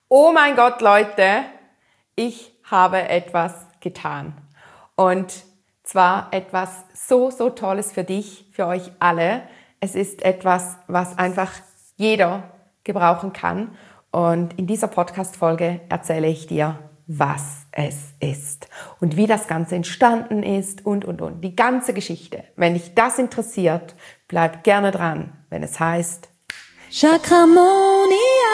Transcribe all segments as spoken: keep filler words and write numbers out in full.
Oh mein Gott, Leute, ich habe etwas getan. Und zwar etwas so, so Tolles für dich, für euch alle. Es ist etwas, was einfach jeder gebrauchen kann. Und in dieser Podcast-Folge erzähle ich dir, was es ist und wie das Ganze entstanden ist und, und, und. Die ganze Geschichte. Wenn dich das interessiert, bleib gerne dran, wenn es heißt Chakramonia.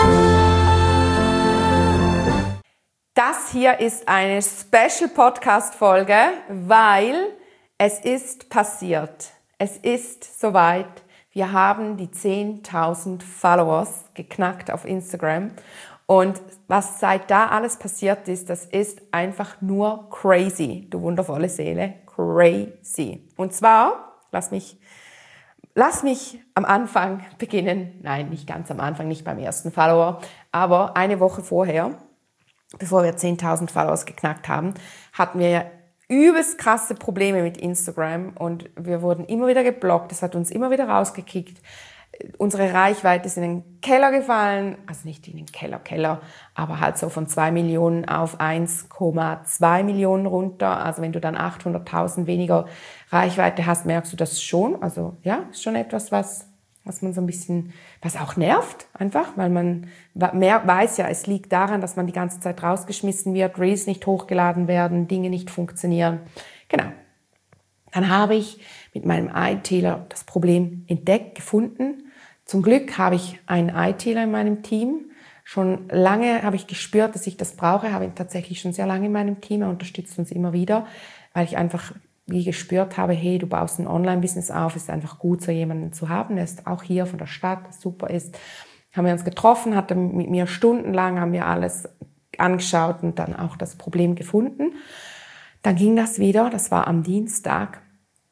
Das hier ist eine Special-Podcast-Folge, weil es ist passiert. Es ist soweit. Wir haben die zehntausend Followers geknackt auf Instagram. Und was seit da alles passiert ist, das ist einfach nur crazy. Du wundervolle Seele, crazy. Und zwar, lass mich, lass mich am Anfang beginnen. Nein, nicht ganz am Anfang, nicht beim ersten Follower, aber eine Woche vorher, bevor wir zehntausend Followers geknackt haben, hatten wir ja übelst krasse Probleme mit Instagram und wir wurden immer wieder geblockt. Das hat uns immer wieder rausgekickt. Unsere Reichweite ist in den Keller gefallen, also nicht in den Keller, Keller, aber halt so von zwei Millionen auf eins Komma zwei Millionen runter. Also wenn du dann achthunderttausend weniger Reichweite hast, merkst du das schon. Also ja, ist schon etwas, was, was man so ein bisschen, was auch nervt einfach, weil man mehr weiß ja, es liegt daran, dass man die ganze Zeit rausgeschmissen wird, Reels nicht hochgeladen werden, Dinge nicht funktionieren. Genau. Dann habe ich mit meinem ITler das Problem entdeckt, gefunden. Zum Glück habe ich einen ITler in meinem Team. Schon lange habe ich gespürt, dass ich das brauche, habe ihn tatsächlich schon sehr lange in meinem Team. Er unterstützt uns immer wieder, weil ich einfach wie gespürt habe, hey, du baust ein Online-Business auf, ist einfach gut, so jemanden zu haben. Der ist auch hier von der Stadt, was super ist. Haben wir uns getroffen, hat er mit mir stundenlang, haben wir alles angeschaut und dann auch das Problem gefunden. Dann ging das wieder, das war am Dienstag.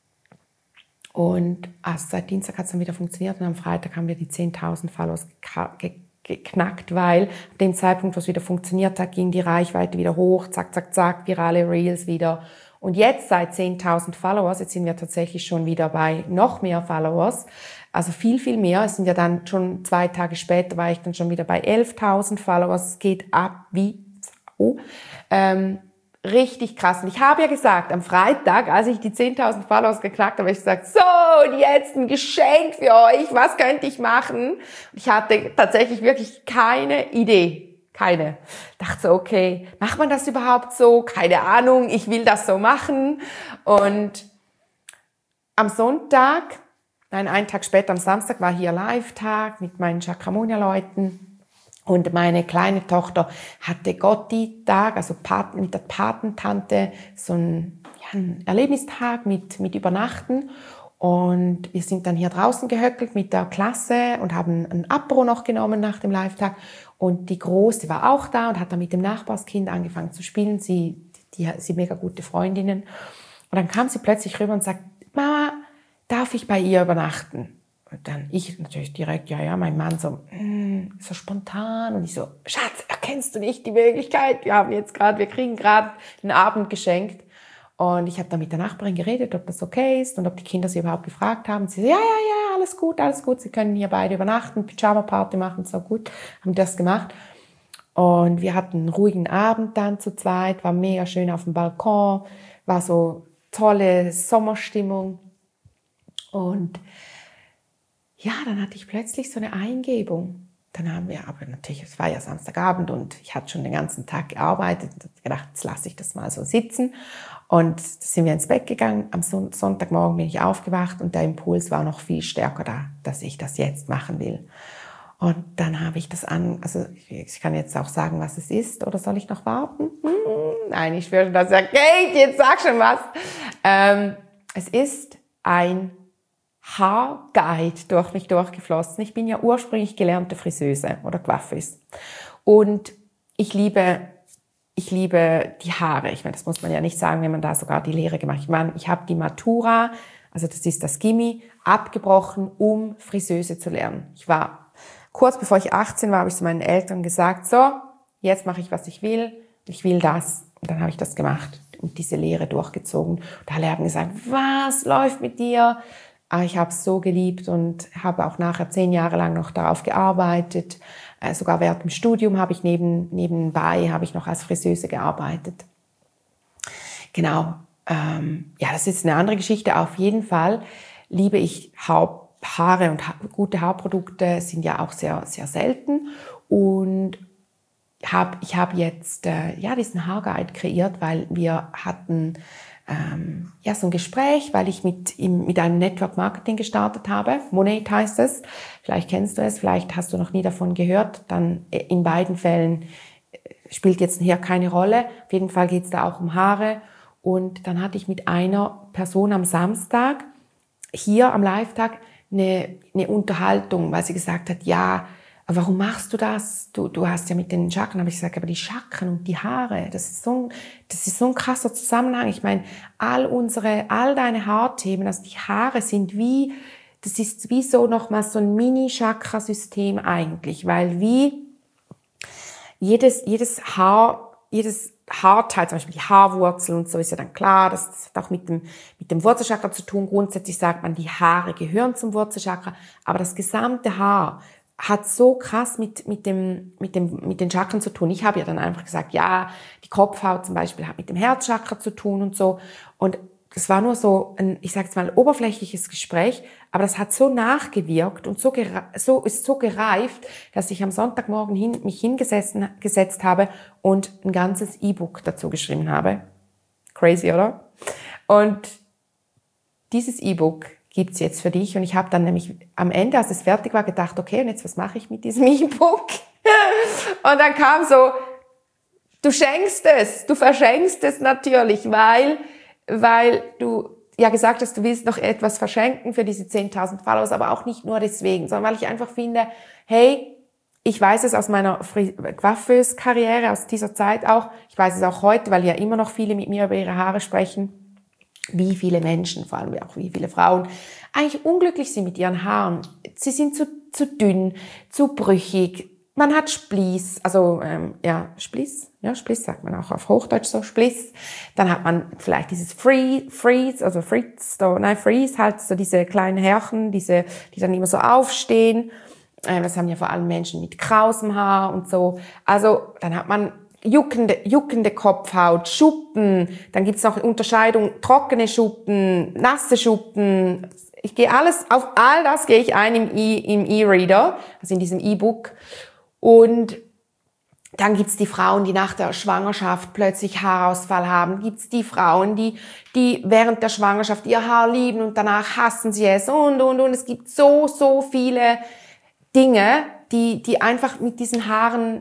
Und also seit Dienstag hat es dann wieder funktioniert und am Freitag haben wir die zehntausend Followers geknackt, weil ab dem Zeitpunkt, wo es wieder funktioniert hat, ging die Reichweite wieder hoch, zack, zack, zack, virale Reels wieder. Und jetzt seit zehntausend Followers, jetzt sind wir tatsächlich schon wieder bei noch mehr Followers, also viel, viel mehr. Es sind ja dann schon zwei Tage später, war ich dann schon wieder bei elftausend Followers, es geht ab wie Sau. Ähm, Richtig krass. Und ich habe ja gesagt, am Freitag, als ich die zehntausend Followers geknackt habe, habe ich gesagt, so, und jetzt ein Geschenk für euch, was könnte ich machen? Und ich hatte tatsächlich wirklich keine Idee. Keine. Ich dachte so, okay, macht man das überhaupt so? Keine Ahnung, ich will das so machen. Und am Sonntag, nein, einen Tag später, am Samstag, war hier Live-Tag mit meinen Chakramonia-Leuten. Und meine kleine Tochter hatte Gotti-Tag, also Paten, mit der Patentante, so ein, ja, ein Erlebnistag mit, mit Übernachten. Und wir sind dann hier draußen gehöckelt mit der Klasse und haben ein Apero noch genommen nach dem Live-Tag. Und die Große war auch da und hat dann mit dem Nachbarskind angefangen zu spielen. Sie, die, sie mega gute Freundinnen. Und dann kam sie plötzlich rüber und sagt, Mama, darf ich bei ihr übernachten? Und dann ich natürlich direkt, ja, ja, mein Mann so, mm, so spontan. Und ich so, Schatz, erkennst du nicht die Möglichkeit? Wir haben jetzt gerade, wir kriegen gerade einen Abend geschenkt. Und ich habe dann mit der Nachbarin geredet, ob das okay ist und ob die Kinder sie überhaupt gefragt haben. Sie so, ja, ja, ja, alles gut, alles gut. Sie können hier beide übernachten, Pyjama-Party machen, so gut. Haben das gemacht. Und wir hatten einen ruhigen Abend dann zu zweit, war mega schön auf dem Balkon, war so tolle Sommerstimmung. Und ja, dann hatte ich plötzlich so eine Eingebung. Dann haben wir, aber natürlich, es war ja Samstagabend und ich hatte schon den ganzen Tag gearbeitet und habe gedacht, jetzt lasse ich das mal so sitzen. Und da sind wir ins Bett gegangen. Am Sonntagmorgen bin ich aufgewacht und der Impuls war noch viel stärker da, dass ich das jetzt machen will. Und dann habe ich das an, also ich kann jetzt auch sagen, was es ist, oder soll ich noch warten? Hm, nein, ich schwöre, dass er geht, jetzt sag schon was. Ähm, es ist ein Haarguide durch mich durchgeflossen. Ich bin ja ursprünglich gelernte Friseuse oder Coiffeuse. Und ich liebe, ich liebe die Haare. Ich meine, das muss man ja nicht sagen, wenn man da sogar die Lehre gemacht hat. Ich meine, ich habe die Matura, also das ist das Gimmi, abgebrochen, um Friseuse zu lernen. Ich war, kurz bevor ich achtzehn war, habe ich zu meinen Eltern gesagt, so, jetzt mache ich, was ich will. Ich will das. Und dann habe ich das gemacht und diese Lehre durchgezogen. Und alle haben gesagt, was läuft mit dir? Aber ich habe es so geliebt und habe auch nachher zehn Jahre lang noch darauf gearbeitet. Äh, sogar während dem Studium habe ich neben, nebenbei habe ich noch als Friseuse gearbeitet. Genau. Ähm, ja, das ist eine andere Geschichte. Auf jeden Fall liebe ich Haar, Haare und ha- gute Haarprodukte sind ja auch sehr, sehr selten. Und hab, ich habe jetzt äh, ja, diesen Haarguide kreiert, weil wir hatten ähm, ja, so ein Gespräch, weil ich mit, im, mit einem Network Marketing gestartet habe. Monate heißt es. Vielleicht kennst du es, vielleicht hast du noch nie davon gehört. Dann äh, in beiden Fällen äh, spielt jetzt hier keine Rolle. Auf jeden Fall geht es da auch um Haare. Und dann hatte ich mit einer Person am Samstag hier am Live-Tag eine, eine Unterhaltung, weil sie gesagt hat, ja, aber warum machst du das? Du, du hast ja mit den Chakren, habe ich gesagt, aber die Chakren und die Haare, das ist so ein, das ist so ein krasser Zusammenhang. Ich meine, all unsere, all deine Haarthemen, also die Haare sind wie, das ist wie so nochmal so ein Mini-Chakra-System eigentlich, weil wie jedes, jedes Haar, jedes Haarteil, zum Beispiel die Haarwurzel und so ist ja dann klar, das, das hat auch mit dem, mit dem Wurzelchakra zu tun. Grundsätzlich sagt man, die Haare gehören zum Wurzelchakra, aber das gesamte Haar hat so krass mit, mit dem, mit dem, mit den Chakren zu tun. Ich habe ja dann einfach gesagt, ja, die Kopfhaut zum Beispiel hat mit dem Herzchakra zu tun und so. Und das war nur so ein, ich sage jetzt mal, oberflächliches Gespräch, aber das hat so nachgewirkt und so, so ist so gereift, dass ich am Sonntagmorgen hin, mich hingesessen, gesetzt habe und ein ganzes E-Book dazu geschrieben habe. Crazy, oder? Und dieses E-Book gibt's jetzt für dich. Und ich habe dann nämlich am Ende, als es fertig war, gedacht, okay, und jetzt was mache ich mit diesem E-Book? Und dann kam so, du schenkst es, du verschenkst es natürlich, weil, weil du ja gesagt hast, du willst noch etwas verschenken für diese zehntausend Follower, aber auch nicht nur deswegen, sondern weil ich einfach finde, hey, ich weiß es aus meiner Coiffeuse-Karriere, aus dieser Zeit auch, ich weiß es auch heute, weil ja immer noch viele mit mir über ihre Haare sprechen, wie viele Menschen, vor allem auch wie viele Frauen, eigentlich unglücklich sind mit ihren Haaren. Sie sind zu, zu dünn, zu brüchig. Man hat Spliss, also ähm, ja, Spliss, ja, Spliss sagt man auch auf Hochdeutsch so, Spliss. Dann hat man vielleicht dieses Free, Freeze, also Fritz, so, nein, Freeze, halt so diese kleinen Härchen, diese, die dann immer so aufstehen. Ähm, das haben ja vor allem Menschen mit krausem Haar und so. Also dann hat man juckende, juckende Kopfhaut, Schuppen, dann gibt's noch Unterscheidung, trockene Schuppen, nasse Schuppen. Ich gehe alles, auf all das gehe ich ein im E, im E-Reader, also in diesem E-Book. Und dann gibt's die Frauen, die nach der Schwangerschaft plötzlich Haarausfall haben. Gibt's die Frauen, die, die während der Schwangerschaft ihr Haar lieben und danach hassen sie es und, und, und. Es gibt so, so viele Dinge, die, die einfach mit diesen Haaren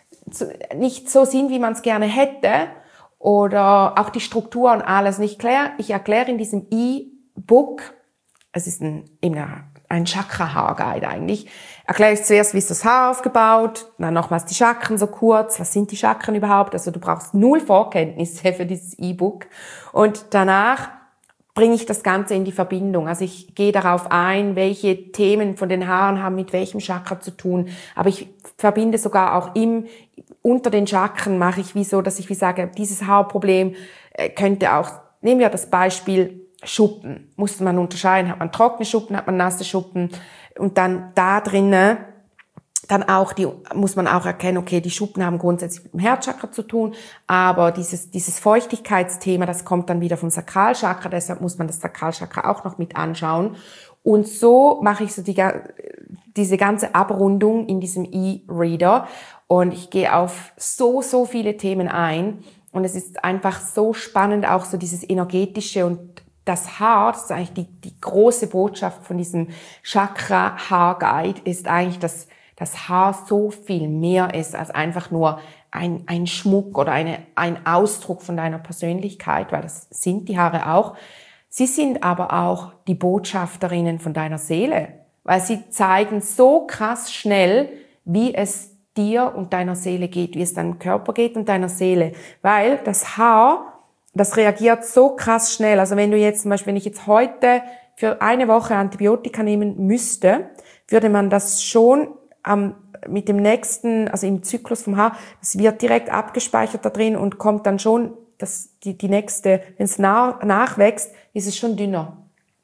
nicht so sind, wie man es gerne hätte, oder auch die Struktur und alles. Und ich erkläre, ich erkläre in diesem E-Book, es ist ein, ein Chakra-Haarguide eigentlich, erkläre ich zuerst, wie ist das Haar aufgebaut, dann nochmals die Chakren so kurz, was sind die Chakren überhaupt, also du brauchst null Vorkenntnisse für dieses E-Book, und danach bringe ich das Ganze in die Verbindung. Also ich gehe darauf ein, welche Themen von den Haaren haben mit welchem Chakra zu tun. Aber ich verbinde sogar auch im, unter den Chakren mache ich wie so, dass ich wie sage, dieses Haarproblem könnte auch, nehmen wir das Beispiel Schuppen. Muss man unterscheiden, hat man trockene Schuppen, hat man nasse Schuppen. Und dann da drinnen, dann auch die, muss man auch erkennen, okay, die Schuppen haben grundsätzlich mit dem Herzchakra zu tun, aber dieses, dieses Feuchtigkeitsthema, das kommt dann wieder vom Sakralchakra, deshalb muss man das Sakralchakra auch noch mit anschauen. Und so mache ich so die, diese ganze Abrundung in diesem E-Reader, und ich gehe auf so, so viele Themen ein, und es ist einfach so spannend, auch so dieses Energetische, und das Haar, das ist eigentlich die, die große Botschaft von diesem Chakra-Haar-Guide, ist eigentlich, dass das Haar so viel mehr ist als einfach nur ein, ein Schmuck oder eine, ein Ausdruck von deiner Persönlichkeit, weil das sind die Haare auch. Sie sind aber auch die Botschafterinnen von deiner Seele, weil sie zeigen so krass schnell, wie es dir und deiner Seele geht, wie es deinem Körper geht und deiner Seele, weil das Haar, das reagiert so krass schnell. Also wenn du jetzt zum Beispiel, wenn ich jetzt heute für eine Woche Antibiotika nehmen müsste, würde man das schon am, mit dem nächsten, also im Zyklus vom Haar, das wird direkt abgespeichert da drin und kommt dann schon, das, die, die nächste, wenn es nach, nachwächst, ist es schon dünner.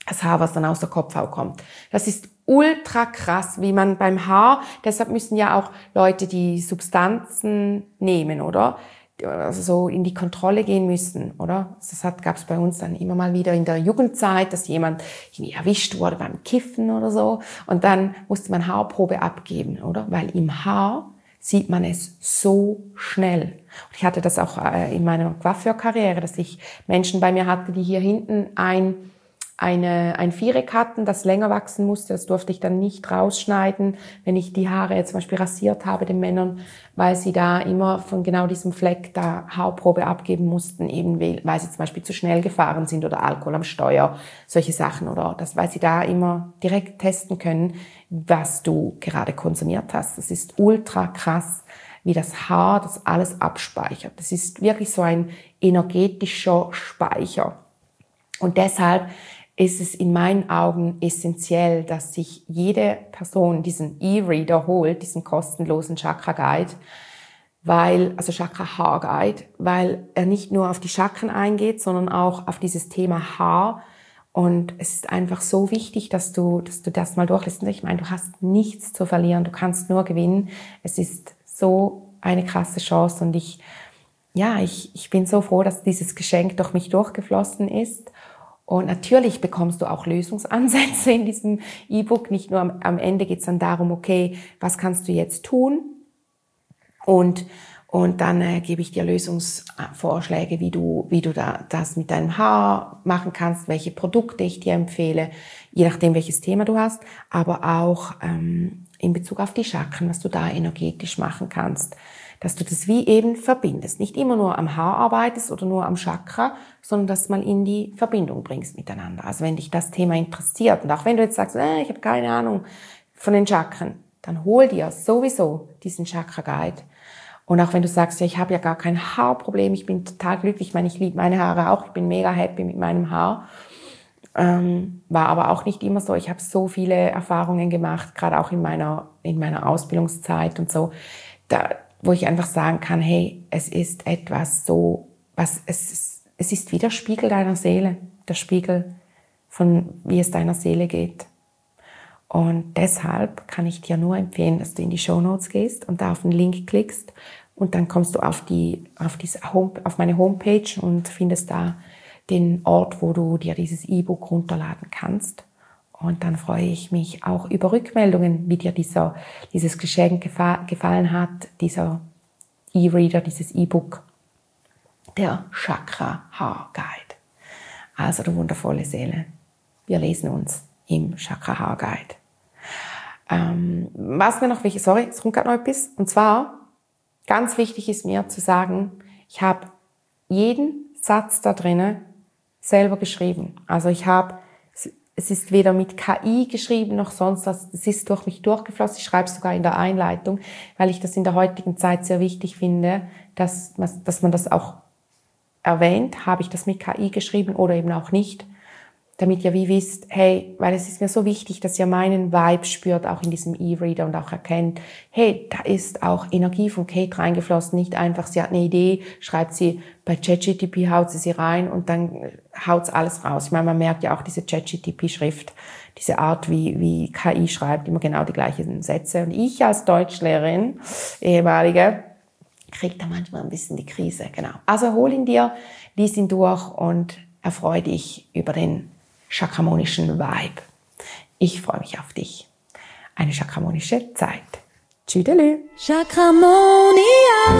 das Haar, was dann aus der Kopfhaut kommt. Das ist ultra krass, wie man beim Haar, deshalb müssen ja auch Leute die Substanzen nehmen, oder? Also so in die Kontrolle gehen müssen, oder? Das hat, gab's bei uns dann immer mal wieder in der Jugendzeit, dass jemand irgendwie erwischt wurde beim Kiffen oder so. Und dann musste man Haarprobe abgeben, oder? Weil im Haar sieht man es so schnell. Und ich hatte das auch in meiner Coiffeurkarriere, dass ich Menschen bei mir hatte, die hier hinten ein eine, ein Viereck hatten, das länger wachsen musste. Das durfte ich dann nicht rausschneiden, wenn ich die Haare jetzt zum Beispiel rasiert habe, den Männern, weil sie da immer von genau diesem Fleck da Haarprobe abgeben mussten, eben weil sie zum Beispiel zu schnell gefahren sind oder Alkohol am Steuer, solche Sachen, oder das, weil sie da immer direkt testen können, was du gerade konsumiert hast. Das ist ultra krass, wie das Haar das alles abspeichert. Das ist wirklich so ein energetischer Speicher. Und deshalb ist es in meinen Augen essentiell, dass sich jede Person diesen E-Reader holt, diesen kostenlosen Chakra Guide, weil, also Chakra Haar Guide, weil er nicht nur auf die Chakren eingeht, sondern auch auf dieses Thema Haar. Und es ist einfach so wichtig, dass du, dass du das mal durchliest. Ich meine, du hast nichts zu verlieren, du kannst nur gewinnen. Es ist so eine krasse Chance und ich, ja, ich, ich bin so froh, dass dieses Geschenk durch mich durchgeflossen ist. Und natürlich bekommst du auch Lösungsansätze in diesem E-Book. Nicht nur am, am Ende geht es dann darum, okay, was kannst du jetzt tun? Und, und dann äh, gebe ich dir Lösungsvorschläge, wie du, wie du da, das mit deinem Haar machen kannst, welche Produkte ich dir empfehle, je nachdem, welches Thema du hast, aber auch ähm, in Bezug auf die Chakren, was du da energetisch machen kannst. Dass du das wie eben verbindest. Nicht immer nur am Haar arbeitest oder nur am Chakra, sondern das mal in die Verbindung bringst miteinander. Also wenn dich das Thema interessiert und auch wenn du jetzt sagst, äh, ich habe keine Ahnung von den Chakren, dann hol dir sowieso diesen Chakra Guide. Und auch wenn du sagst, ja, ich habe ja gar kein Haarproblem, ich bin total glücklich, ich meine, ich liebe meine Haare auch, ich bin mega happy mit meinem Haar. Ähm, war aber auch nicht immer so. Ich habe so viele Erfahrungen gemacht, gerade auch in meiner, in meiner Ausbildungszeit und so, da, wo ich einfach sagen kann, hey, es ist etwas so, was es ist, es ist wie der Spiegel deiner Seele, der Spiegel von wie es deiner Seele geht. Und deshalb kann ich dir nur empfehlen, dass du in die Shownotes gehst und da auf den Link klickst und dann kommst du auf die auf diese Home, auf meine Homepage und findest da den Ort, wo du dir dieses E-Book runterladen kannst. Und dann freue ich mich auch über Rückmeldungen, wie dir dieser, dieses Geschenk gefa- gefallen hat, dieser E-Reader, dieses E-Book, der Chakra Haar Guide. Also du wundervolle Seele. Wir lesen uns im Chakra Haar Guide. Ähm, was mir noch wichtig, sorry, es kommt gerade noch etwas. Und zwar, ganz wichtig ist mir zu sagen, ich habe jeden Satz da drinnen selber geschrieben. Also ich habe Es ist weder mit K I geschrieben noch sonst was. Es ist durch mich durchgeflossen. Ich schreibe es sogar in der Einleitung, weil ich das in der heutigen Zeit sehr wichtig finde, dass, dass man das auch erwähnt. Habe ich das mit K I geschrieben oder eben auch nicht? Damit ihr wie wisst, hey, weil es ist mir so wichtig, dass ihr meinen Vibe spürt, auch in diesem E-Reader und auch erkennt, hey, da ist auch Energie von Kate reingeflossen, nicht einfach, sie hat eine Idee, schreibt sie bei ChatGPT, haut sie sie rein und dann haut's alles raus. Ich meine, man merkt ja auch diese ChatGPT-Schrift, diese Art, wie, wie K I schreibt, immer genau die gleichen Sätze. Und ich als Deutschlehrerin, ehemalige, kriege da manchmal ein bisschen die Krise, genau. Also hol ihn dir, lies ihn durch und erfreue dich über den chakramonischen Vibe. Ich freue mich auf dich. Eine chakramonische Zeit. Tschüdelü. Chakramonia.